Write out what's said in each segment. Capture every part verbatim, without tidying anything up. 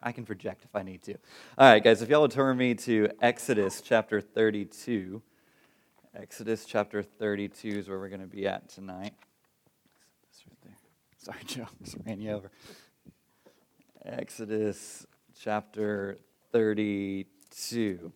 I can project if I need to. All right, guys, if y'all would turn me to Exodus chapter thirty-two. Exodus chapter thirty-two is where we're going to be at tonight. That's right there. Sorry, Joe, just ran you over. Exodus chapter thirty-two.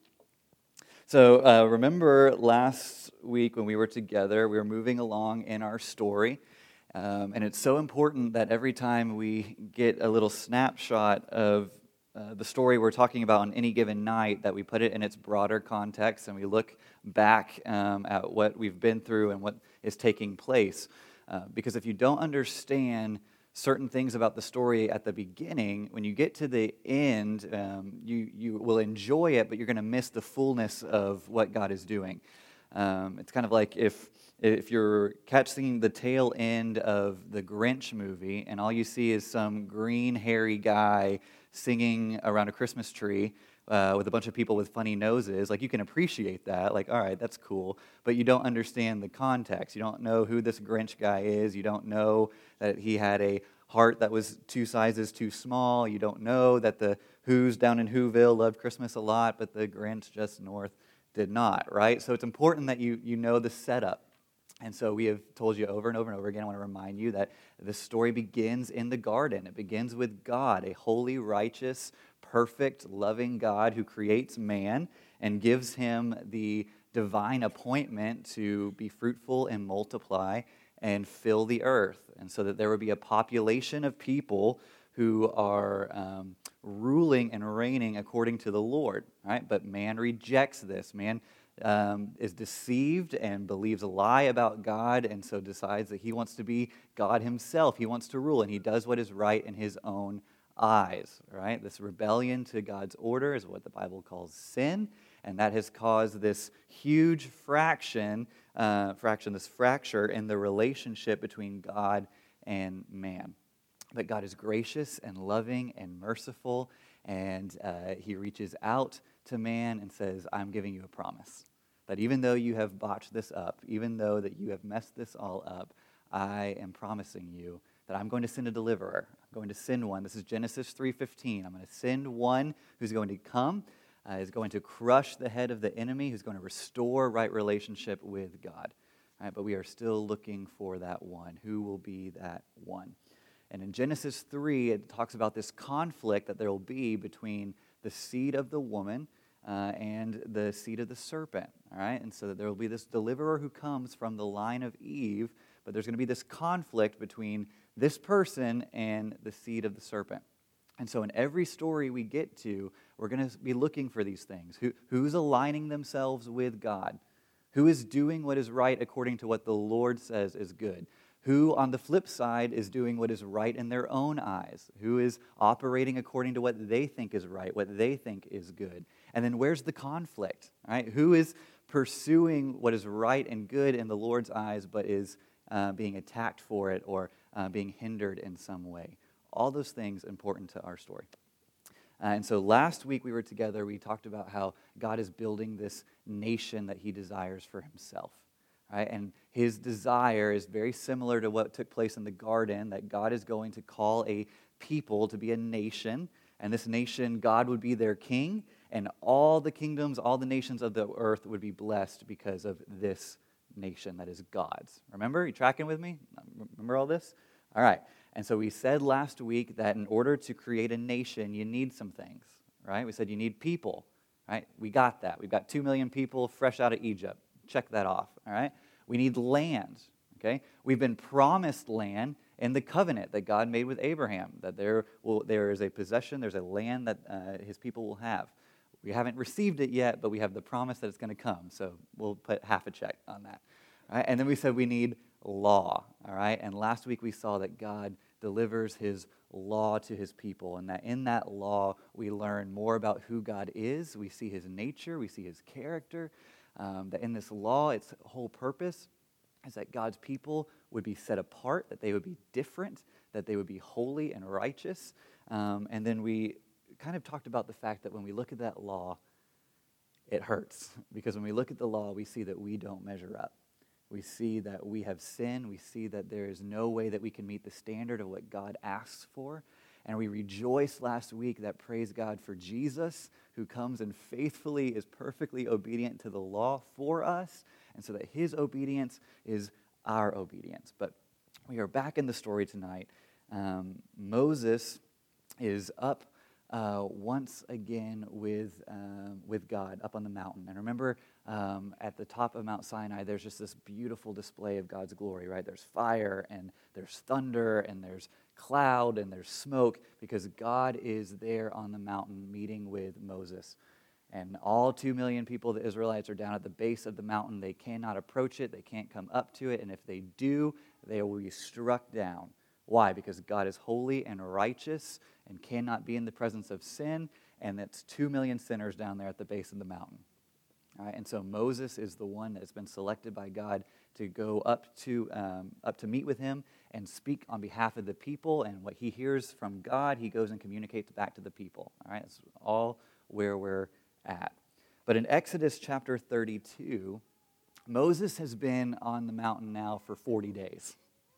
So uh, remember last week when we were together, we were moving along in our story. Um, and it's so important that every time we get a little snapshot of uh, the story we're talking about on any given night, that we put it in its broader context and we look back um, at what we've been through and what is taking place. Uh, because if you don't understand certain things about the story at the beginning, when you get to the end, um, you, you will enjoy it, but you're going to miss the fullness of what God is doing. Um, it's kind of like if if you're catching the tail end of the Grinch movie and all you see is some green, hairy guy singing around a Christmas tree uh, with a bunch of people with funny noses, like you can appreciate that, like, all right, that's cool, but you don't understand the context. You don't know who this Grinch guy is. You don't know that he had a heart that was two sizes too small. You don't know that the Who's down in Whoville loved Christmas a lot, but the Grinch just north did not, right? So it's important that you you know the setup. And so we have told you over and over and over again, I want to remind you that this story begins in the garden. It begins with God, a holy, righteous, perfect, loving God who creates man and gives him the divine appointment to be fruitful and multiply and fill the earth. And so that there would be a population of people who are um, ruling and reigning according to the Lord, right? But man rejects this. Man um, is deceived and believes a lie about God, and so decides that he wants to be God himself. He wants to rule, and he does what is right in his own eyes, right? This rebellion to God's order is what the Bible calls sin, and that has caused this huge fraction, uh, fraction, this fracture in the relationship between God and man. But God is gracious and loving and merciful, and uh, he reaches out to man and says, I'm giving you a promise that even though you have botched this up, even though that you have messed this all up, I am promising you that I'm going to send a deliverer. I'm going to send one. This is Genesis three fifteen. I'm going to send one who's going to come, uh, is going to crush the head of the enemy, who's going to restore right relationship with God. All right, but we are still looking for that one. Who will be that one? And in Genesis three, it talks about this conflict that there will be between the seed of the woman uh, and the seed of the serpent. All right, and so that there will be this deliverer who comes from the line of Eve, but there's going to be this conflict between this person and the seed of the serpent. And so in every story we get to, we're going to be looking for these things. Who, who's aligning themselves with God? Who is doing what is right according to what the Lord says is good? Who, on the flip side, is doing what is right in their own eyes? Who is operating according to what they think is right, what they think is good? And then where's the conflict? Right? Who is pursuing what is right and good in the Lord's eyes, but is uh, being attacked for it or uh, being hindered in some way? All those things important to our story. Uh, and so last week we were together, we talked about how God is building this nation that he desires for himself. Right? And his desire is very similar to what took place in the garden, that God is going to call a people to be a nation, and this nation, God would be their king, and all the kingdoms, all the nations of the earth would be blessed because of this nation that is God's. Remember? You tracking with me? Remember all this? All right. And so we said last week that in order to create a nation, you need some things, right? We said you need people, right? We got that. We've got two million people fresh out of Egypt. Check that off, all right? We need land, okay? We've been promised land in the covenant that God made with Abraham, that there will there is a possession, there's a land that uh, his people will have. We haven't received it yet, but we have the promise that it's going to come, so we'll put half a check on that. All right? And then we said we need law, all right? And last week we saw that God delivers his law to his people, and that in that law we learn more about who God is. We see his nature, we see his character. Um, that in this law, its whole purpose is that God's people would be set apart, that they would be different, that they would be holy and righteous. Um, and then we kind of talked about the fact that when we look at that law, it hurts. Because when we look at the law, we see that we don't measure up. We see that we have sinned. We see that there is no way that we can meet the standard of what God asks for. And we rejoiced last week that, praise God, for Jesus, who comes and faithfully is perfectly obedient to the law for us, and so that his obedience is our obedience. But we are back in the story tonight. Um, Moses is up uh, once again with um, with God up on the mountain. And remember, um, at the top of Mount Sinai, there's just this beautiful display of God's glory, right? There's fire, and there's thunder, and there's cloud, and there's smoke, because God is there on the mountain meeting with Moses. And all two million people, the Israelites, are down at the base of the mountain. They cannot approach it. They can't come up to it. And if they do, they will be struck down. Why? Because God is holy and righteous and cannot be in the presence of sin. And that's two million sinners down there at the base of the mountain. All right, and so Moses is the one that has been selected by God to go up to um, up to meet with him and speak on behalf of the people. And what he hears from God, he goes and communicates back to the people. All right, that's all where we're at. But in Exodus chapter thirty-two, Moses has been on the mountain now for forty days.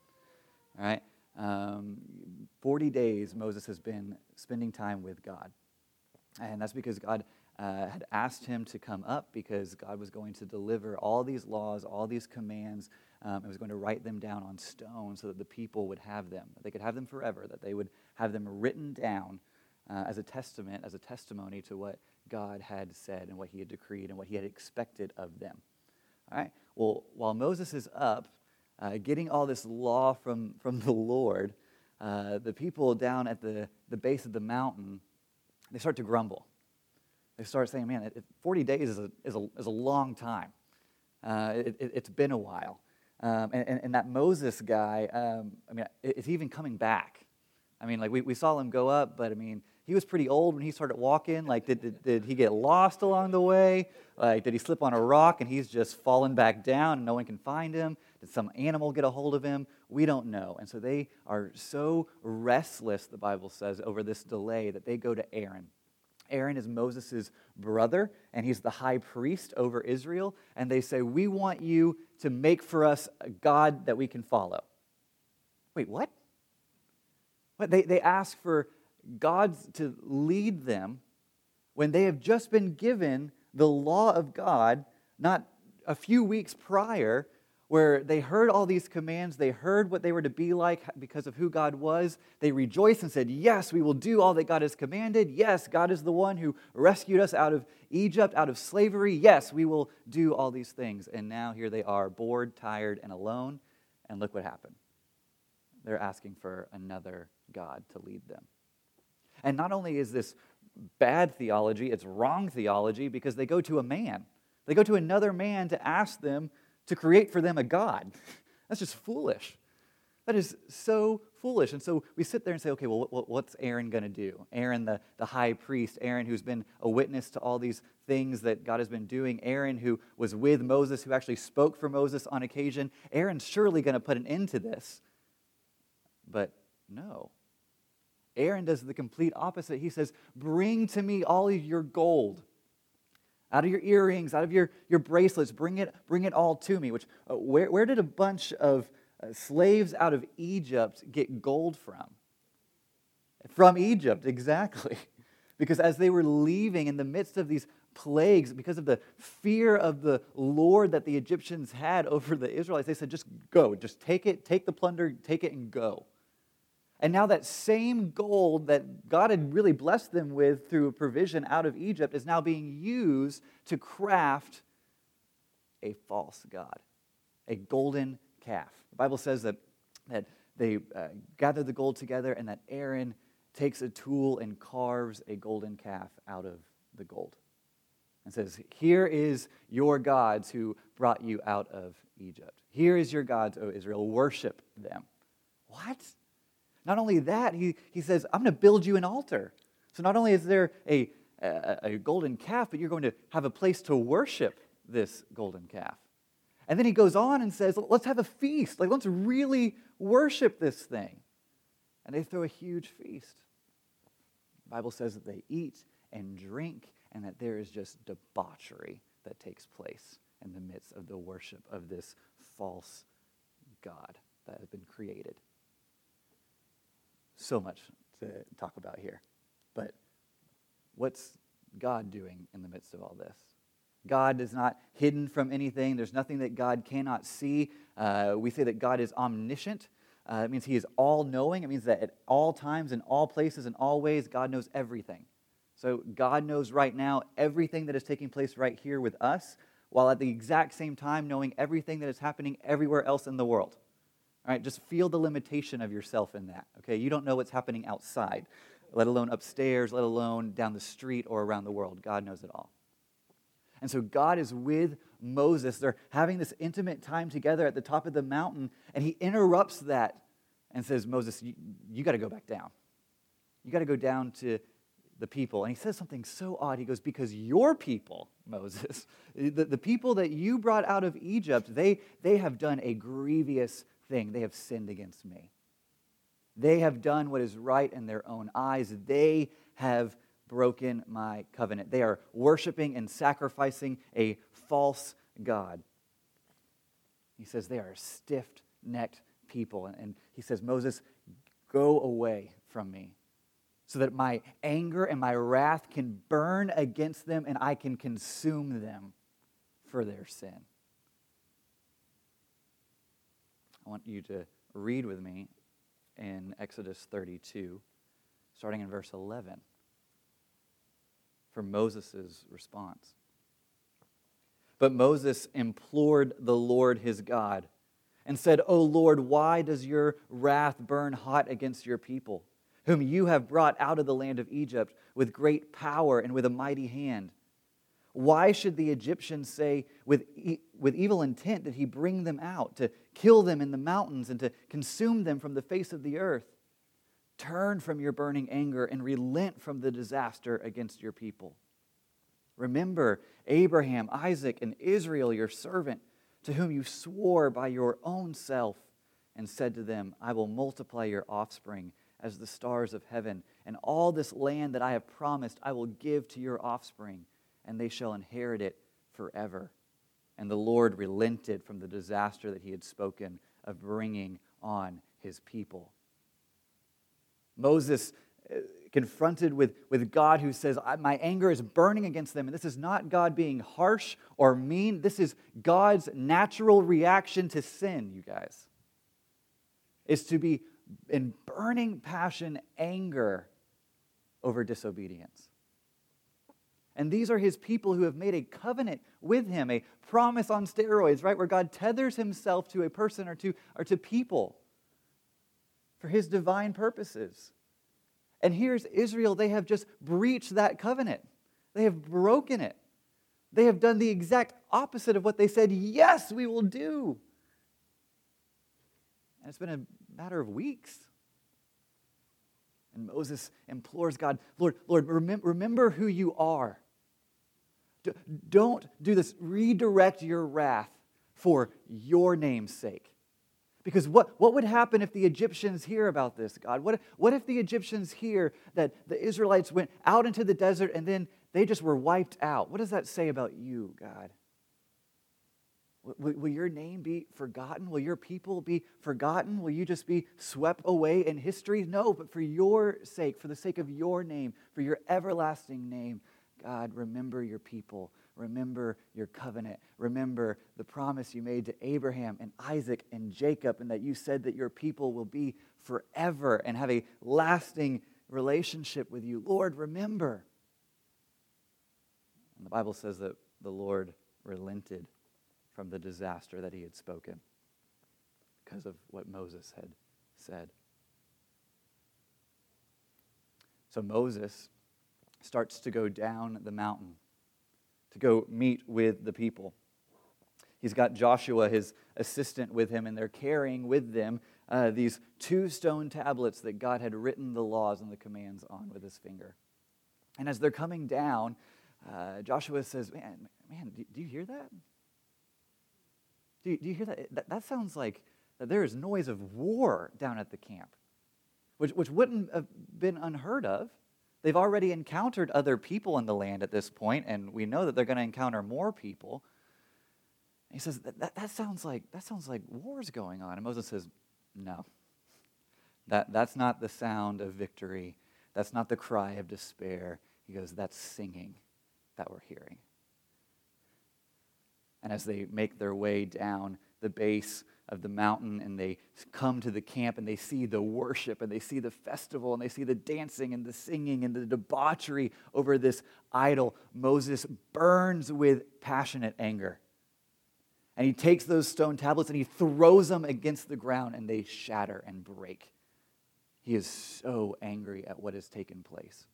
All right, um, forty days Moses has been spending time with God. And that's because God uh, had asked him to come up, because God was going to deliver all these laws, all these commands, um, and was going to write them down on stone so that the people would have them, that they could have them forever, that they would have them written down uh, as a testament, as a testimony to what God had said and what he had decreed and what he had expected of them. All right. Well, while Moses is up, uh, getting all this law from, from the Lord, uh, the people down at the, the base of the mountain, they start to grumble. They start saying, man, it, it, forty days is a, is a, is a long time. Uh, it, it, it's been a while. Um, and, and, and that Moses guy, um, I mean, is he even coming back? I mean, like, we, we saw him go up, but, I mean, he was pretty old when he started walking. Like, did, did, did he get lost along the way? Like, did he slip on a rock and he's just fallen back down and no one can find him? Did some animal get a hold of him? We don't know. And so they are so restless, the Bible says, over this delay that they go to Aaron. Aaron is Moses' brother, and he's the high priest over Israel. And they say, we want you to make for us a God that we can follow. Wait, what? What? They, they ask for God to lead them when they have just been given the law of God not a few weeks prior, where they heard all these commands, they heard what they were to be like because of who God was. They rejoiced and said, yes, we will do all that God has commanded. Yes, God is the one who rescued us out of Egypt, out of slavery. Yes, we will do all these things. And now here they are, bored, tired, and alone. And look what happened. They're asking for another God to lead them. And not only is this bad theology, it's wrong theology, because they go to a man. They go to another man to ask them to create for them a God. That's just foolish. That is so foolish. And so we sit there and say, okay, well, what, what's Aaron going to do? Aaron, the, the high priest, Aaron, who's been a witness to all these things that God has been doing, Aaron, who was with Moses, who actually spoke for Moses on occasion, Aaron's surely going to put an end to this. But no. Aaron does the complete opposite. He says, bring to me all of your gold. Out of your earrings, out of your, your bracelets, bring it, bring it all to me. Which uh, where, where did a bunch of uh, slaves out of Egypt get gold from? From Egypt, exactly. Because as they were leaving in the midst of these plagues, because of the fear of the Lord that the Egyptians had over the Israelites, they said, just go, just take it, take the plunder, take it and go. And now that same gold that God had really blessed them with through a provision out of Egypt is now being used to craft a false god, a golden calf. The Bible says that, that they uh, gather the gold together and that Aaron takes a tool and carves a golden calf out of the gold. And says, here is your gods who brought you out of Egypt. Here is your gods, O Israel. Worship them. What? Not only that, he, he says, I'm going to build you an altar. So not only is there a, a, a golden calf, but you're going to have a place to worship this golden calf. And then he goes on and says, let's have a feast. Like, let's really worship this thing. And they throw a huge feast. The Bible says that they eat and drink, and that there is just debauchery that takes place in the midst of the worship of this false god that has been created. So much to talk about here. But what's God doing in the midst of all this? God is not hidden from anything. There's nothing that God cannot see. Uh, we say that God is omniscient. Uh, it means he is all-knowing. It means that at all times, in all places, in all ways, God knows everything. So God knows right now everything that is taking place right here with us, while at the exact same time knowing everything that is happening everywhere else in the world. All right, just feel the limitation of yourself in that. Okay, you don't know what's happening outside, let alone upstairs, let alone down the street or around the world. God knows it all. And so God is with Moses. They're having this intimate time together at the top of the mountain, and he interrupts that and says, Moses, you, you got to go back down. You got to go down to the people. And he says something so odd. He goes, because your people, Moses, the, the people that you brought out of Egypt, they, they have done a grievous thing. They have sinned against me. They have done what is right in their own eyes. They have broken my covenant. They are worshiping and sacrificing a false god. He says they are a stiff-necked people. And he says, Moses, go away from me so that my anger and my wrath can burn against them and I can consume them for their sin. I want you to read with me in Exodus thirty-two, starting in verse eleven, for Moses' response. But Moses implored the Lord his God and said, O Lord, why does your wrath burn hot against your people, whom you have brought out of the land of Egypt with great power and with a mighty hand? Why should the Egyptians say, with, e- with evil intent did he bring them out, to kill them in the mountains and to consume them from the face of the earth? Turn from your burning anger and relent from the disaster against your people. Remember Abraham, Isaac, and Israel, your servant, to whom you swore by your own self and said to them, I will multiply your offspring as the stars of heaven, and all this land that I have promised I will give to your offspring, and they shall inherit it forever. And the Lord relented from the disaster that he had spoken of bringing on his people. Moses, uh, confronted with, with God who says, my anger is burning against them. And this is not God being harsh or mean. This is God's natural reaction to sin, you guys. Is to be in burning passion, anger over disobedience. And these are his people who have made a covenant with him, a promise on steroids, right? Where God tethers himself to a person or to, or to people for his divine purposes. And here's Israel. They have just breached that covenant. They have broken it. They have done the exact opposite of what they said, yes, we will do. And it's been a matter of weeks. And Moses implores God, Lord, Lord, remember, remember who you are. D- don't do this. Redirect your wrath for your name's sake. Because what, what would happen if the Egyptians hear about this, God? What, what if the Egyptians hear that the Israelites went out into the desert and then they just were wiped out? What does that say about you, God? Will, will your name be forgotten? Will your people be forgotten? Will you just be swept away in history? No, but for your sake, for the sake of your name, for your everlasting name, God, remember your people. Remember your covenant. Remember the promise you made to Abraham and Isaac and Jacob, and that you said that your people will be forever and have a lasting relationship with you. Lord, remember. And the Bible says that the Lord relented from the disaster that he had spoken because of what Moses had said. So Moses starts to go down the mountain to go meet with the people. He's got Joshua, his assistant, with him, and they're carrying with them uh, these two stone tablets that God had written the laws and the commands on with his finger. And as they're coming down, uh, Joshua says, man, man, do, do you hear that? Do you, do you hear that? that? That sounds like that there is noise of war down at the camp, which, which wouldn't have been unheard of. They've already encountered other people in the land at this point, and we know that they're going to encounter more people. And he says, that, that, that sounds like that sounds like war's going on. And Moses says, no. That, that's not the sound of victory. That's not the cry of despair. He goes, that's singing that we're hearing. And as they make their way down the base of the mountain and they come to the camp and they see the worship and they see the festival and they see the dancing and the singing and the debauchery over this idol, Moses burns with passionate anger. And he takes those stone tablets and he throws them against the ground and they shatter and break. He is so angry at what has taken place.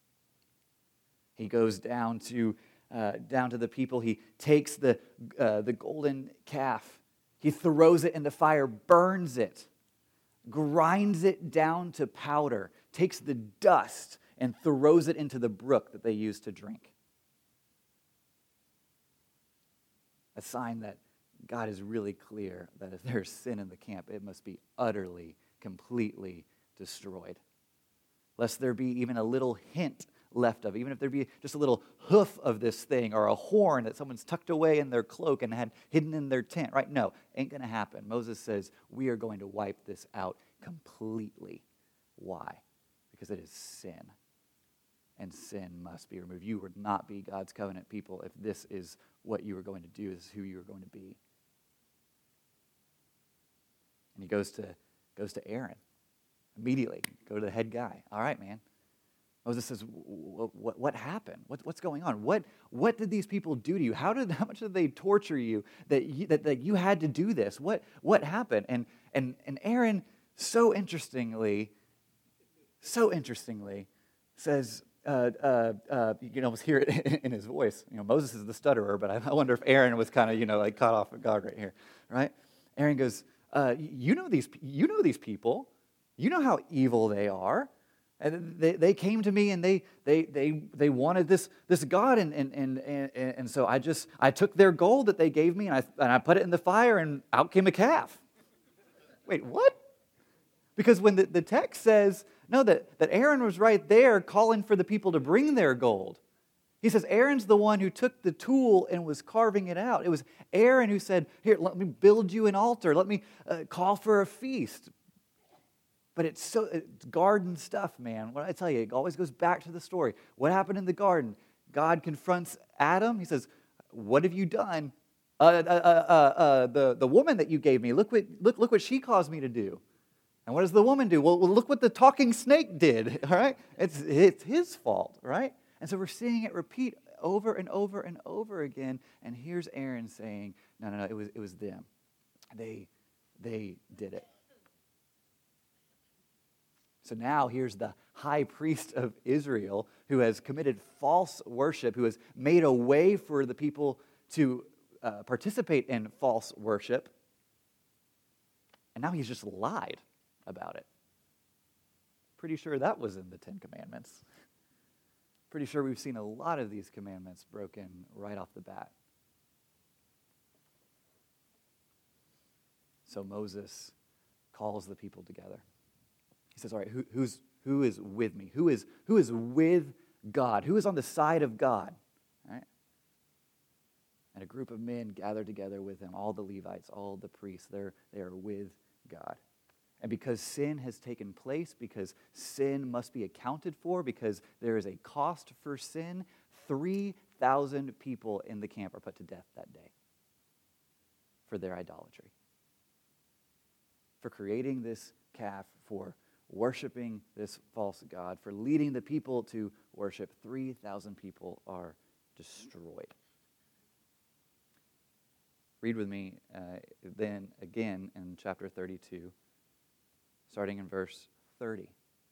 He goes down to uh, down to the people. He takes the uh, the golden calf. He throws it in the fire, burns it, grinds it down to powder, takes the dust and throws it into the brook that they use to drink. A sign that God is really clear that if there's sin in the camp, it must be utterly, completely destroyed. Lest there be even a little hint left of, even if there be just a little hoof of this thing or a horn that someone's tucked away in their cloak and had hidden in their tent, right? No, ain't going to happen. Moses says, we are going to wipe this out completely. Why? Because it is sin. And sin must be removed. You would not be God's covenant people if this is what you were going to do, this is who you were going to be. And he goes to goes to Aaron immediately. Go to the head guy. All right, man. Moses says, what, what, what happened? What, what's going on? What, what did these people do to you? How did how much did they torture you that you, that, that you had to do this? What what happened? And and and Aaron, so interestingly, so interestingly, says, uh, uh, uh, you can almost hear it in, in his voice. You know, Moses is the stutterer, but I, I wonder if Aaron was kind of, you know, like caught off guard right here, right? Aaron goes, uh, you know these you know these people. You know how evil they are. And they, they came to me and they they they they wanted this this God and and, and and and so I just I took their gold that they gave me and I and I put it in the fire and out came a calf. Wait, what? Because when the, the text says no that, that Aaron was right there calling for the people to bring their gold. He says Aaron's the one who took the tool and was carving it out. It was Aaron who said, "Here, let me build you an altar. Let me uh, call for a feast." But it's so it's garden stuff, man. What I tell you, it always goes back to the story. What happened in the garden? God confronts Adam. He says, "What have you done? Uh, uh, uh, uh, the the woman that you gave me. Look what look look what she caused me to do." And what does the woman do? Well, well look what the talking snake did. All right, it's it's his fault, right? And so we're seeing it repeat over and over and over again. And here's Aaron saying, "No, no, no. It was it was them. They they did it." So now here's the high priest of Israel who has committed false worship, who has made a way for the people to uh, participate in false worship. And now he's just lied about it. Pretty sure that was in the Ten Commandments. Pretty sure we've seen a lot of these commandments broken right off the bat. So Moses calls the people together. He says, all right, who, who's, who is with me? Who is, who is with God? Who is on the side of God? All right? And a group of men gather together with him, all the Levites, all the priests. They're, they are with God. And because sin has taken place, because sin must be accounted for, because there is a cost for sin, three thousand people in the camp are put to death that day for their idolatry. For creating this calf, for worshiping this false god, for leading the people to worship, three thousand people are destroyed. Read with me uh, then again in chapter thirty-two, starting in verse thirty.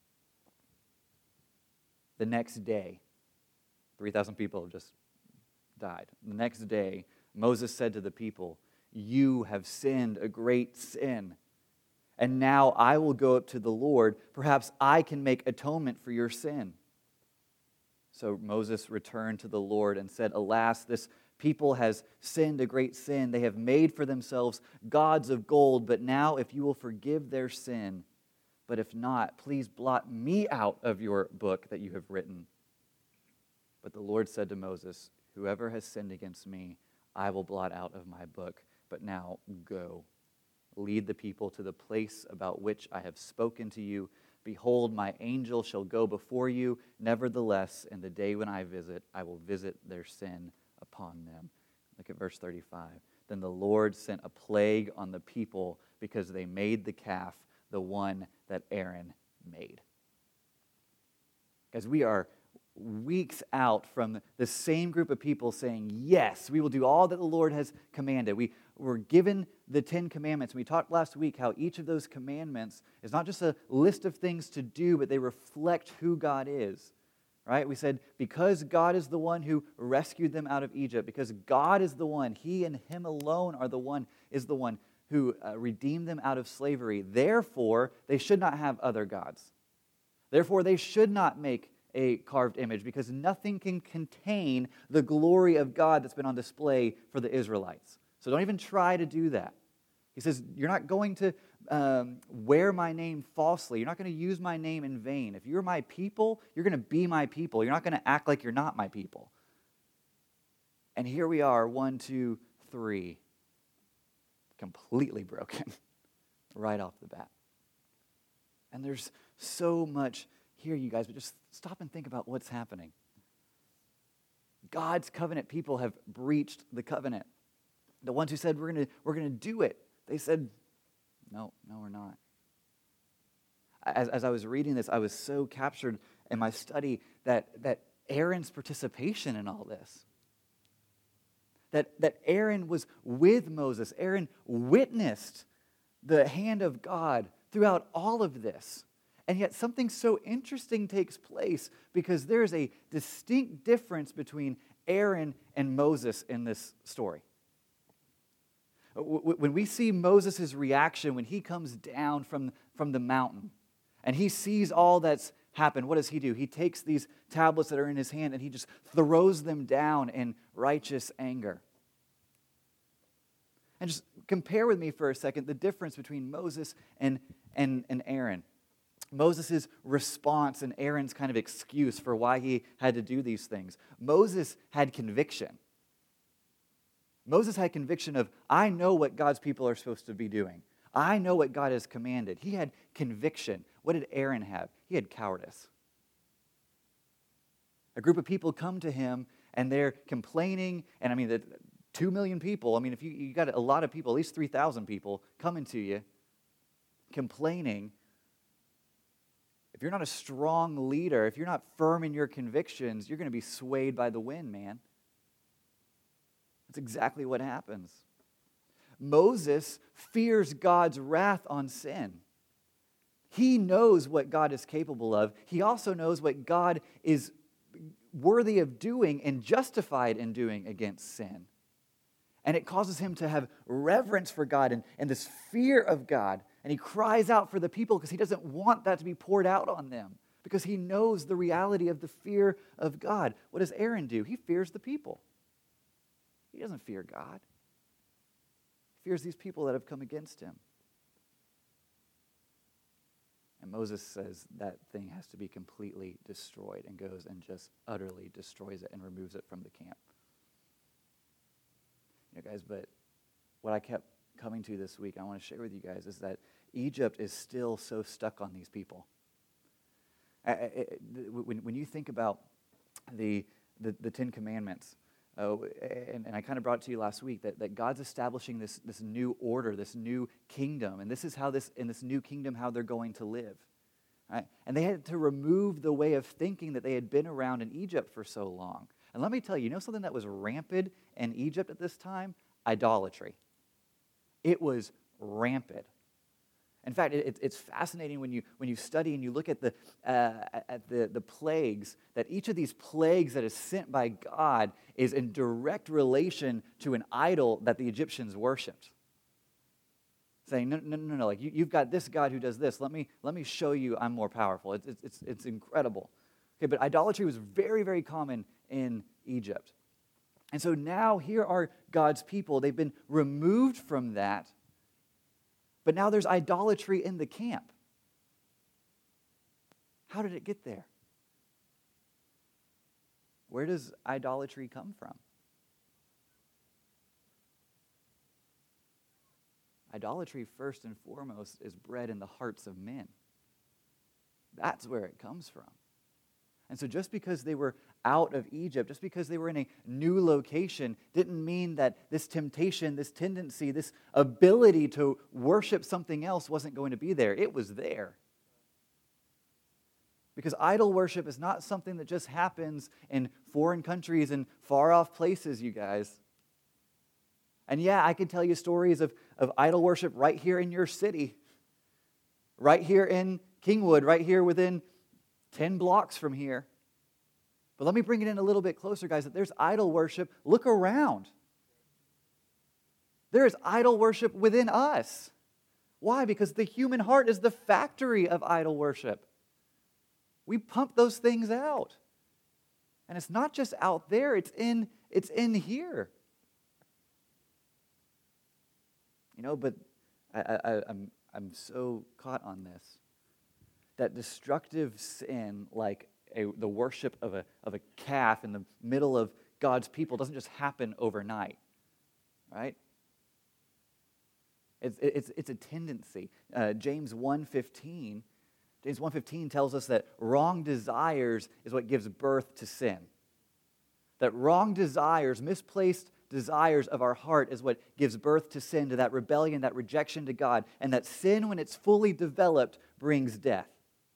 The next day, three thousand people have just died. The next day, Moses said to the people, "You have sinned a great sin. And now I will go up to the Lord. Perhaps I can make atonement for your sin." So Moses returned to the Lord and said, "Alas, this people has sinned a great sin. They have made for themselves gods of gold. But now if you will forgive their sin, but if not, please blot me out of your book that you have written." But the Lord said to Moses, "Whoever has sinned against me, I will blot out of my book. But now go, lead the people to the place about which I have spoken to you. Behold, my angel shall go before you. Nevertheless, in the day when I visit, I will visit their sin upon them. Look at verse thirty-five. Then the Lord sent a plague on the people because they made the calf, the one that Aaron made. Guys, we are weeks out from the same group of people saying, yes, we will do all that the Lord has commanded. We were given the Ten Commandments. We talked last week how each of those commandments is not just a list of things to do, but they reflect who God is. Right? We said, because God is the one who rescued them out of Egypt, because God is the one, He and Him alone are the one, is the one who uh, redeemed them out of slavery. Therefore, they should not have other gods. Therefore, they should not make a carved image, because nothing can contain the glory of God that's been on display for the Israelites. So don't even try to do that. He says, you're not going to um, wear my name falsely. You're not going to use my name in vain. If you're my people, you're going to be my people. You're not going to act like you're not my people. And here we are, one, two, three, completely broken right off the bat. And there's so much here, you guys, but just stop and think about what's happening. God's covenant people have breached the covenant. The ones who said, we're going to we're going to do it, they said, no, no, we're not. As, as I was reading this, I was so captured in my study that, that Aaron's participation in all this, that, that Aaron was with Moses. Aaron witnessed the hand of God throughout all of this. And yet something so interesting takes place because there's a distinct difference between Aaron and Moses in this story. When we see Moses' reaction when he comes down from, from the mountain and he sees all that's happened, what does he do? He takes these tablets that are in his hand and he just throws them down in righteous anger. And just compare with me for a second the difference between Moses and, and, and Aaron. Moses' response and Aaron's kind of excuse for why he had to do these things. Moses had conviction. Moses had conviction of, I know what God's people are supposed to be doing. I know what God has commanded. He had conviction. What did Aaron have? He had cowardice. A group of people come to him and they're complaining, and I mean, the two million people, I mean, if you, you got a lot of people, at least three thousand people coming to you, complaining. If you're not a strong leader, if you're not firm in your convictions, you're going to be swayed by the wind, man. That's exactly what happens. Moses fears God's wrath on sin. He knows what God is capable of. He also knows what God is worthy of doing and justified in doing against sin. And it causes him to have reverence for God and, and this fear of God. And he cries out for the people because he doesn't want that to be poured out on them, because he knows the reality of the fear of God. What does Aaron do? He fears the people. He doesn't fear God. He fears these people that have come against him. And Moses says that thing has to be completely destroyed and goes and just utterly destroys it and removes it from the camp. You know, guys, but what I kept coming to this week, I want to share with you guys, is that Egypt is still so stuck on these people. I, I, when, when you think about the, the, the Ten Commandments, uh, and, and I kind of brought it to you last week, that, that God's establishing this, this new order, this new kingdom, and this is how this, in this new kingdom, how they're going to live. Right? And they had to remove the way of thinking that they had been around in Egypt for so long. And let me tell you, you know something that was rampant in Egypt at this time? Idolatry. It was rampant. In fact, it, it's fascinating when you when you study and you look at the uh, at the, the plagues, that each of these plagues that is sent by God is in direct relation to an idol that the Egyptians worshipped. Saying, no, no, no, no, like you, you've got this God who does this. Let me let me show you I'm more powerful. It's it's it's incredible. Okay, but idolatry was very, very common in Egypt. And so now here are God's people. They've been removed from that. But now there's idolatry in the camp. How did it get there? Where does idolatry come from? Idolatry, first and foremost, is bred in the hearts of men. That's where it comes from. And so just because they were out of Egypt, just because they were in a new location, didn't mean that this temptation, this tendency, this ability to worship something else wasn't going to be there. It was there. Because idol worship is not something that just happens in foreign countries and far-off places, you guys. And yeah, I can tell you stories of, of idol worship right here in your city, right here in Kingwood, right here within ten blocks from here. But let me bring it in a little bit closer, guys, that there's idol worship. Look around. There is idol worship within us. Why? Because the human heart is the factory of idol worship. We pump those things out. And it's not just out there, it's in, it's in here. You know, but I, I, I'm, I'm so caught on this, that destructive sin, like a, the worship of a, of a calf in the middle of God's people, doesn't just happen overnight, right? It's, it's, it's a tendency. Uh, James one fifteen, James one fifteen tells us that wrong desires is what gives birth to sin. That wrong desires, misplaced desires of our heart is what gives birth to sin, to that rebellion, that rejection to God. And that sin, when it's fully developed, brings death.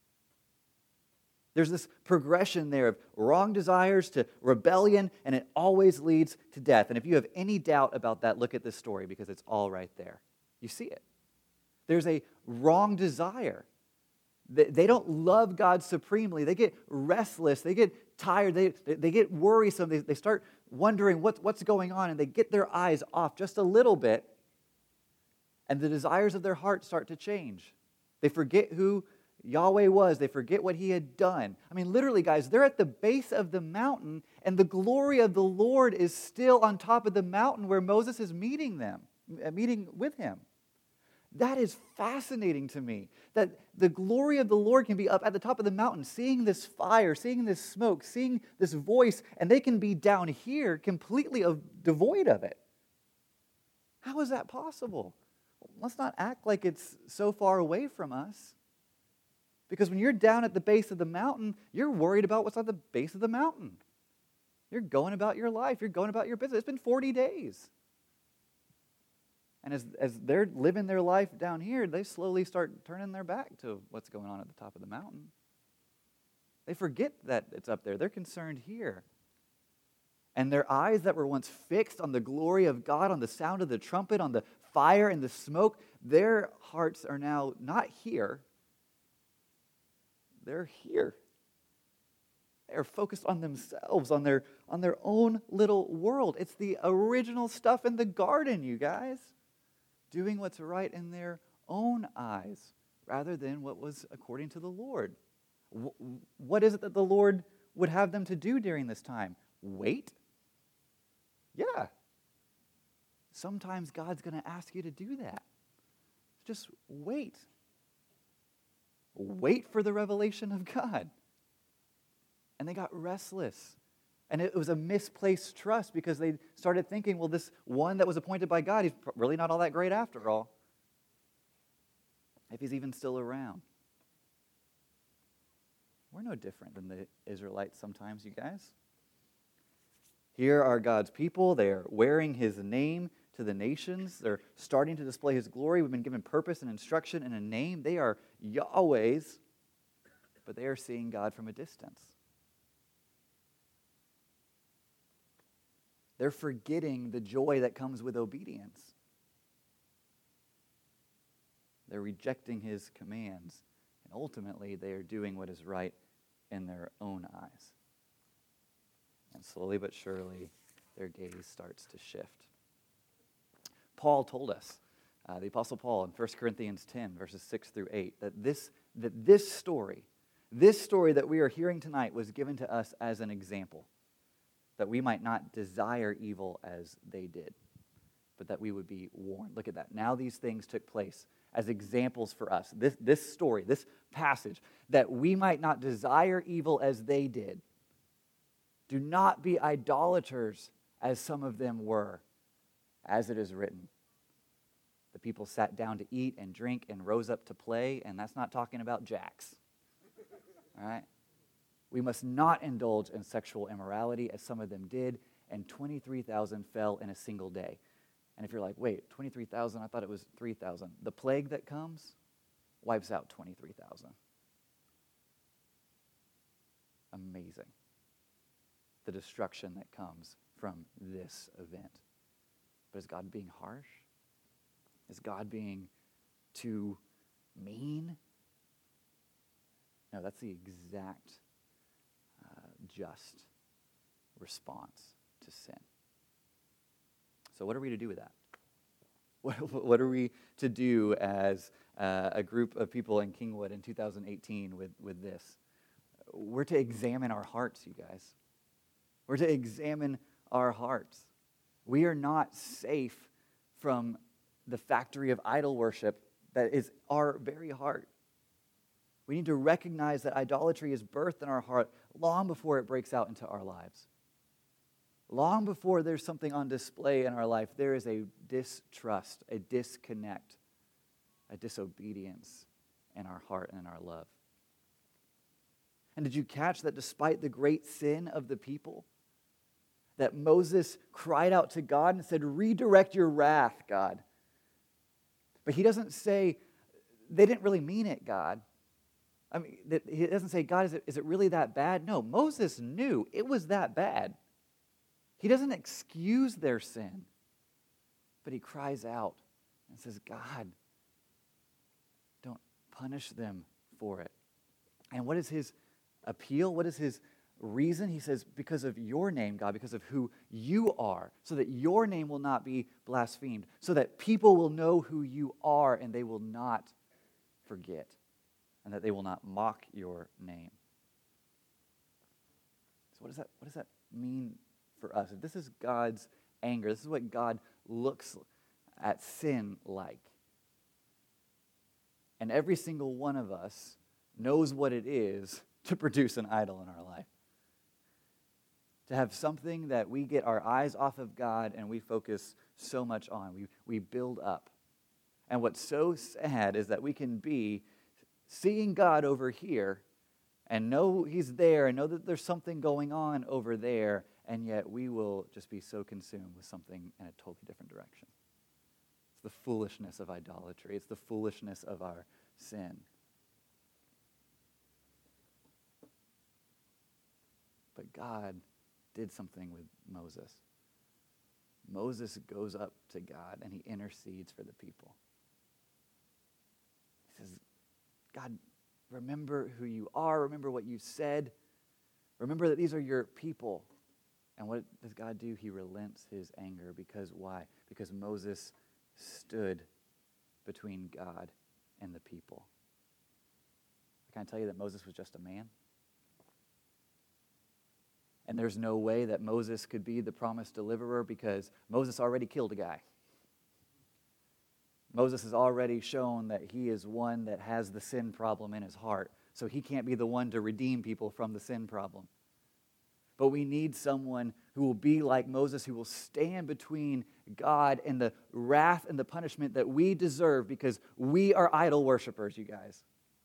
There's this progression there of wrong desires to rebellion, and it always leads to death. And if you have any doubt about that, look at this story, because it's all right there. You see it. There's a wrong desire. They don't love God supremely. They get restless. They get tired. They, they get worrisome. They, they start wondering what, what's going on, and they get their eyes off just a little bit, and the desires of their heart start to change. They forget who Yahweh was. They forget what He had done. I mean, literally, guys, they're at the base of the mountain, and the glory of the Lord is still on top of the mountain where Moses is meeting them, meeting with him. That is fascinating to me, that the glory of the Lord can be up at the top of the mountain, seeing this fire, seeing this smoke, seeing this voice, and they can be down here completely of, devoid of it. How is that possible? Let's not act like it's so far away from us. Because when you're down at the base of the mountain, you're worried about what's on the base of the mountain. You're going about your life. You're going about your business. It's been forty days. And as, as they're living their life down here, they slowly start turning their back to what's going on at the top of the mountain. They forget that it's up there. They're concerned here. And their eyes that were once fixed on the glory of God, on the sound of the trumpet, on the fire and the smoke, their hearts are now not here. They're here. They're focused on themselves, on their, on their own little world. It's the original stuff in the garden, you guys. Doing what's right in their own eyes rather than what was according to the Lord. What is it that the Lord would have them to do during this time? Wait? Yeah. Sometimes God's going to ask you to do that. Just wait. Wait for the revelation of God. And they got restless. And it was a misplaced trust because they started thinking, well, this one that was appointed by God, he's really not all that great after all. If he's even still around. We're no different than the Israelites sometimes, you guys. Here are God's people. They are wearing His name to the nations. They're starting to display His glory. We've been given purpose and instruction and a name. They are Yahweh's, but they are seeing God from a distance. They're forgetting the joy that comes with obedience. They're rejecting His commands. And ultimately, they are doing what is right in their own eyes. And slowly but surely, their gaze starts to shift. Paul told us, uh, the Apostle Paul in First Corinthians ten, verses six through eight, that this, that this story, this story that we are hearing tonight was given to us as an example. That we might not desire evil as they did, but that we would be warned. Look at that. Now these things took place as examples for us. This, this story, this passage, that we might not desire evil as they did. Do not be idolaters as some of them were, as it is written. The people sat down to eat and drink and rose up to play, and that's not talking about jacks. All right? We must not indulge in sexual immorality, as some of them did, and twenty-three thousand fell in a single day. And if you're like, wait, twenty-three thousand? I thought it was three thousand. The plague that comes wipes out twenty-three thousand. Amazing. The destruction that comes from this event. But is God being harsh? Is God being too mean? No, that's the exact uh, just response to sin. So what are we to do with that? What, what are we to do as uh, a group of people in Kingwood in two thousand eighteen with, with this? We're to examine our hearts, you guys. We're to examine our hearts. We are not safe from the factory of idol worship that is our very heart. We need to recognize that idolatry is birthed in our heart long before it breaks out into our lives. Long before there's something on display in our life, there is a distrust, a disconnect, a disobedience in our heart and in our love. And did you catch that despite the great sin of the people, that Moses cried out to God and said, redirect your wrath, God. But he doesn't say, they didn't really mean it, God. I mean, he doesn't say, God, is it, is it really that bad? No, Moses knew it was that bad. He doesn't excuse their sin, but he cries out and says, God, don't punish them for it. And what is his appeal? What is his reason? He says, because of your name, God, because of who you are, so that your name will not be blasphemed, so that people will know who you are and they will not forget, and that they will not mock your name. So what does that, what does that mean for us? If this is God's anger, this is what God looks at sin like. And every single one of us knows what it is to produce an idol in our life. To have something that we get our eyes off of God and we focus so much on. We, we build up. And what's so sad is that we can be seeing God over here and know He's there and know that there's something going on over there, and yet we will just be so consumed with something in a totally different direction. It's the foolishness of idolatry. It's the foolishness of our sin. But God did something with Moses. Moses goes up to God and he intercedes for the people. He says, God, remember who you are. Remember what you said. Remember that these are your people. And what does God do? He relents his anger. Because why? Because Moses stood between God and the people. Can I tell you that Moses was just a man? And there's no way that Moses could be the promised deliverer because Moses already killed a guy. Moses has already shown that he is one that has the sin problem in his heart. So he can't be the one to redeem people from the sin problem. But we need someone who will be like Moses, who will stand between God and the wrath and the punishment that we deserve because we are idol worshipers, you guys.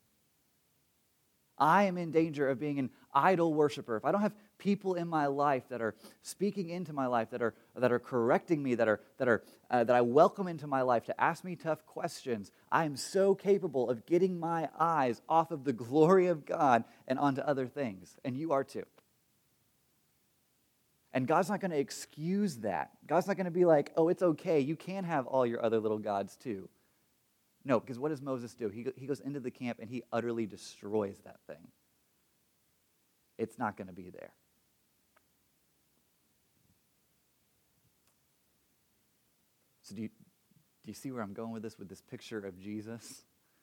I am in danger of being an idol worshiper. If I don't have people in my life that are speaking into my life, that are that are correcting me, that are that are uh, that I welcome into my life to ask me tough questions, I am so capable of getting my eyes off of the glory of God and onto other things. And you are too. And God's not going to excuse that. God's not going to be like, oh, it's okay. You can have all your other little gods too. No, because what does Moses do? He, he goes into the camp and he utterly destroys that thing. It's not going to be there. So do you, do you see where I'm going with this, with this picture of Jesus?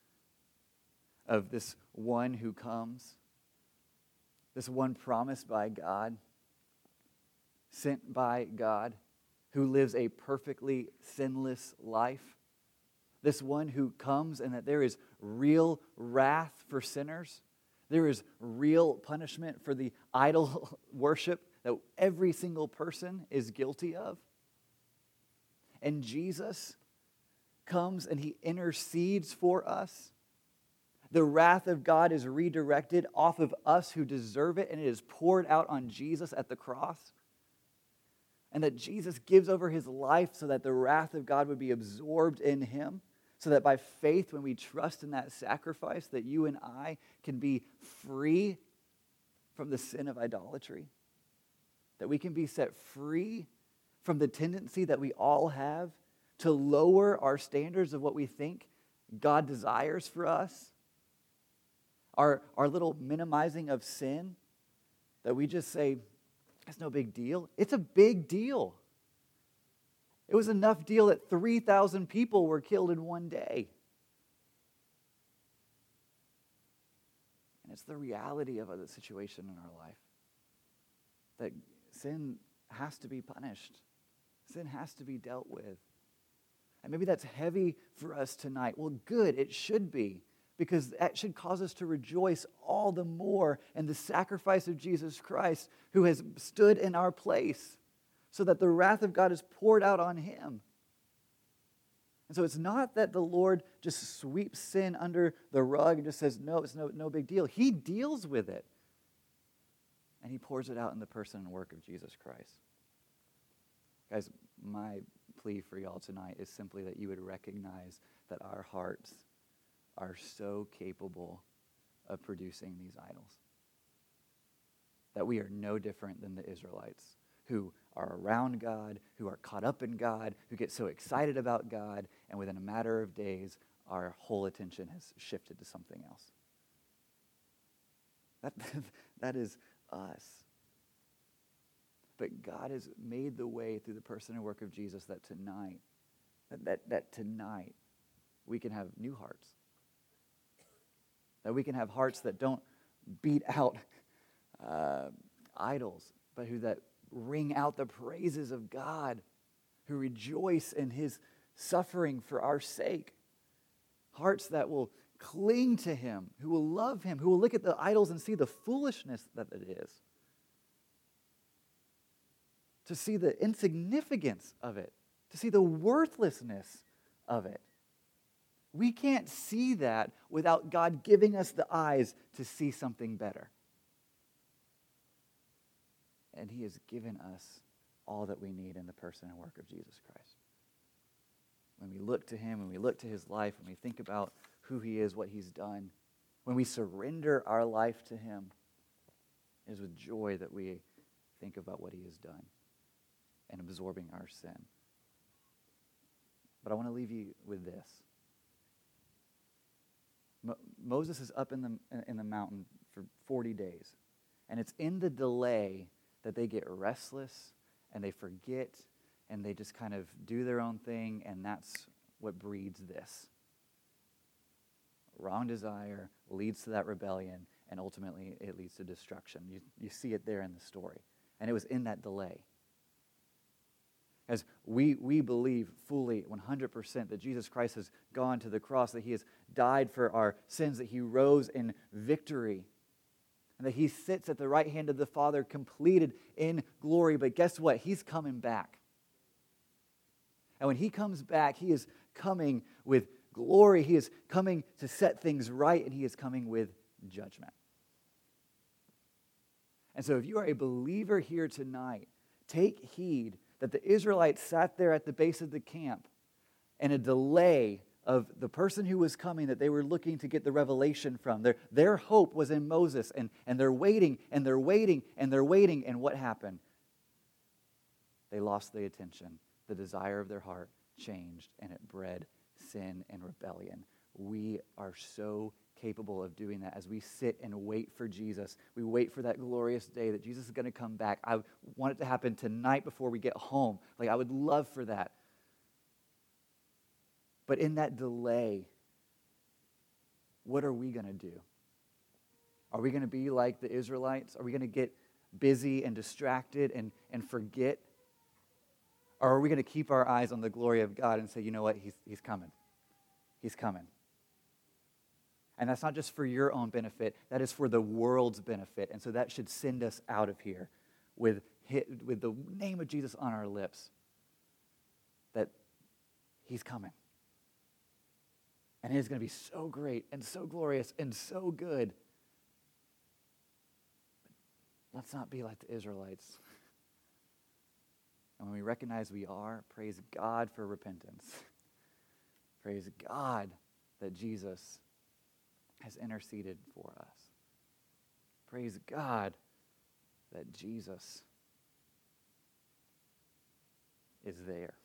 Of this one who comes, this one promised by God, sent by God, who lives a perfectly sinless life. This one who comes and that there is real wrath for sinners. There is real punishment for the idol worship that every single person is guilty of. And Jesus comes and he intercedes for us. The wrath of God is redirected off of us who deserve it, and it is poured out on Jesus at the cross. And that Jesus gives over his life so that the wrath of God would be absorbed in him, so that by faith, when we trust in that sacrifice, that you and I can be free from the sin of idolatry, that we can be set free from the tendency that we all have to lower our standards of what we think God desires for us, our, our little minimizing of sin, that we just say, it's no big deal. It's a big deal. It was enough deal that three thousand people were killed in one day. And it's the reality of the situation in our life. That sin has to be punished. Sin has to be dealt with. And maybe that's heavy for us tonight. Well, good, it should be. Because that should cause us to rejoice all the more in the sacrifice of Jesus Christ, who has stood in our place, so that the wrath of God is poured out on him. And so it's not that the Lord just sweeps sin under the rug and just says, no, it's no, no big deal. He deals with it. And he pours it out in the person and work of Jesus Christ. Guys, my plea for y'all tonight is simply that you would recognize that our hearts are so capable of producing these idols. That we are no different than the Israelites who are around God, who are caught up in God, who get so excited about God, and within a matter of days, our whole attention has shifted to something else. That, that is us. But God has made the way through the person and work of Jesus that tonight, that, that, that tonight, we can have new hearts. That we can have hearts that don't beat out uh, idols, but who that ring out the praises of God, who rejoice in his suffering for our sake. Hearts that will cling to him, who will love him, who will look at the idols and see the foolishness that it is. To see the insignificance of it, to see the worthlessness of it. We can't see that without God giving us the eyes to see something better. And he has given us all that we need in the person and work of Jesus Christ. When we look to him, when we look to his life, when we think about who he is, what he's done, when we surrender our life to him, it is with joy that we think about what he has done and absorbing our sin. But I want to leave you with this. Mo- Moses is up in the in the mountain for forty days. And it's in the delay that they get restless and they forget and they just kind of do their own thing, and that's what breeds this. Wrong desire leads to that rebellion, and ultimately it leads to destruction. You, you see it there in the story. And it was in that delay. As we, we believe fully, one hundred percent, that Jesus Christ has gone to the cross, that he has died for our sins, that he rose in victory, and that he sits at the right hand of the Father completed in glory. But guess what? He's coming back. And when he comes back, he is coming with glory. He is coming to set things right, and he is coming with judgment. And so if you are a believer here tonight, take heed that the Israelites sat there at the base of the camp in a delay of the person who was coming that they were looking to get the revelation from. Their, their hope was in Moses, and, and they're waiting, and they're waiting, and they're waiting, and what happened? They lost the attention. The desire of their heart changed, and it bred sin and rebellion. We are so capable of doing that as we sit and wait for Jesus. We wait for that glorious day that Jesus is going to come back. I want it to happen tonight before we get home. Like, I would love for that. But in that delay, what are we going to do? Are we going to be like the Israelites? Are we going to get busy and distracted and, and forget? Or are we going to keep our eyes on the glory of God and say, you know what, he's, he's coming. He's coming. And that's not just for your own benefit. That is for the world's benefit. And so that should send us out of here with, with the name of Jesus on our lips. That he's coming. And it is going to be so great and so glorious and so good. But let's not be like the Israelites. And when we recognize we are, praise God for repentance. Praise God that Jesus has interceded for us. Praise God that Jesus is there.